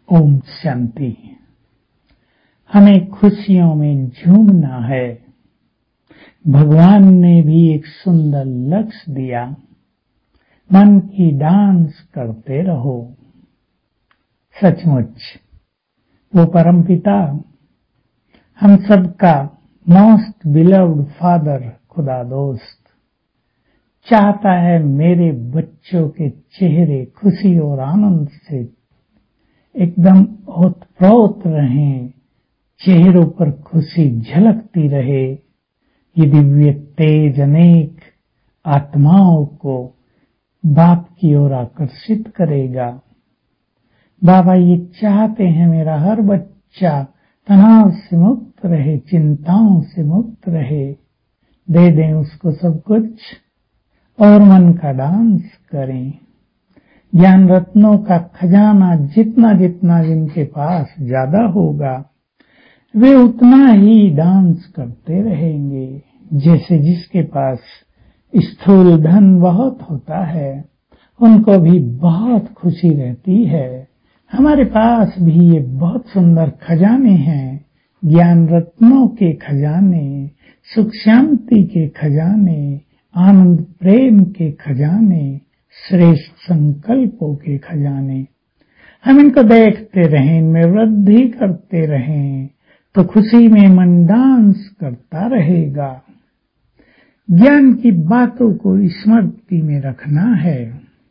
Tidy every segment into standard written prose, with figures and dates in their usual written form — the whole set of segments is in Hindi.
ओम शांति। हमें खुशियों में झूमना है। भगवान ने भी एक सुंदर लक्ष्य दिया, मन की डांस करते रहो। सचमुच वो परमपिता, हम सबका मोस्ट बिलव्ड फादर खुदा दोस्त चाहता है मेरे बच्चों के चेहरे खुशी और आनंद से एकदम ओतप्रोत रहें, चेहरों पर खुशी झलकती रहे। ये दिव्य तेज अनेक आत्माओं को बाप की ओर आकर्षित करेगा। बाबा ये चाहते हैं मेरा हर बच्चा तनाव से मुक्त रहे, चिंताओं से मुक्त रहे। दे दें उसको सब कुछ और मन का डांस करें। ज्ञान रत्नों का खजाना जितना जितना जिनके पास ज्यादा होगा वे उतना ही डांस करते रहेंगे। जैसे जिसके पास स्थूल धन बहुत होता है उनको भी बहुत खुशी रहती है। हमारे पास भी ये बहुत सुंदर खजाने हैं, ज्ञान रत्नों के खजाने, सुख शांति के खजाने, आनंद प्रेम के खजाने, श्रेष्ठ संकल्पों के खजाने। हम इनको देखते रहें, इनमें वृद्धि करते रहें तो खुशी में मन डांस करता रहेगा। ज्ञान की बातों को स्मृति में रखना है।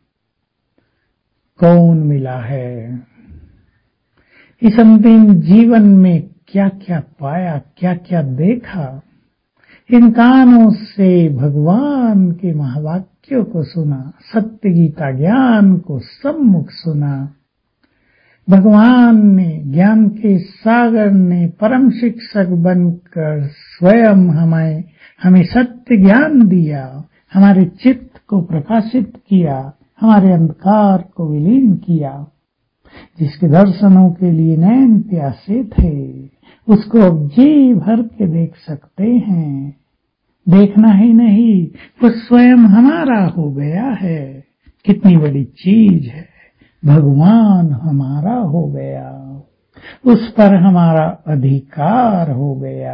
कौन मिला है, इस अंतिम जीवन में क्या क्या पाया, क्या क्या देखा। इन कानों से भगवान के महावाक्यों को सुना, सत्य गीता ज्ञान को सम्मुख सुना। भगवान ने, ज्ञान के सागर ने परम शिक्षक बनकर स्वयं हमें सत्य ज्ञान दिया, हमारे चित्त को प्रकाशित किया, हमारे अंधकार को विलीन किया। जिसके दर्शनों के लिए नैन प्यासे थे उसको अब जी भर के देख सकते हैं। देखना ही नहीं, वो स्वयं हमारा हो गया है। कितनी बड़ी चीज है, भगवान हमारा हो गया, उस पर हमारा अधिकार हो गया।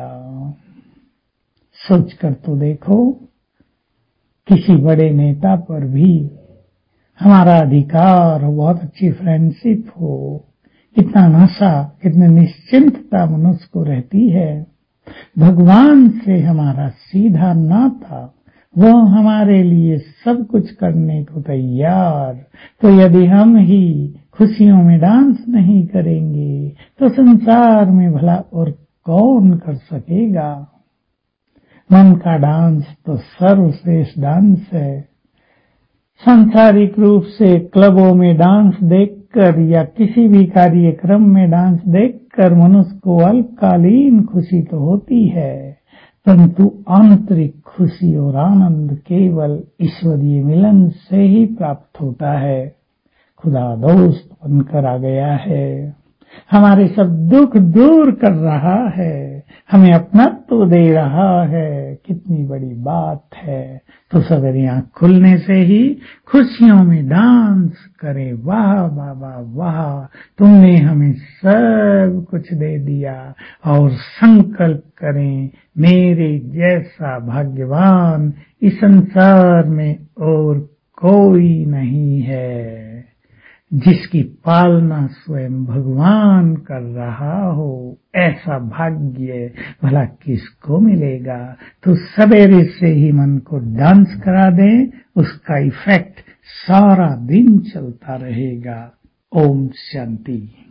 सोचकर तो देखो, किसी बड़े नेता पर भी हमारा अधिकार हो, बहुत अच्छी फ्रेंडशिप हो, कितना नशा, कितनी निश्चिंतता मनुष्य को रहती है। भगवान से हमारा सीधा नाता, वो हमारे लिए सब कुछ करने को तैयार। तो यदि हम ही खुशियों में डांस नहीं करेंगे तो संसार में भला और कौन कर सकेगा। मन का डांस तो सर्वश्रेष्ठ डांस है। सांसारिक रूप से क्लबों में डांस देखकर या किसी भी कार्यक्रम में डांस देखकर मनुष्य को अल्पकालीन खुशी तो होती है, परंतु आंतरिक खुशी और आनंद केवल ईश्वरीय मिलन से ही प्राप्त होता है। खुदा दोस्त बनकर आ गया है, हमारे सब दुख दूर कर रहा है, हमें अपनत्व दे रहा है। कितनी बड़ी बात है। तो सवेरे आँख खुलने से ही खुशियों में डांस करें। वाह बाबा वाह, तुमने हमें सब कुछ दे दिया। और संकल्प करें, मेरे जैसा भाग्यवान इस संसार में और कोई नहीं है। जिसकी पालना स्वयं भगवान कर रहा हो, ऐसा भाग्य भला किसको मिलेगा। तो सवेरे से ही मन को डांस करा दें, उसका इफेक्ट सारा दिन चलता रहेगा। ओम शांति।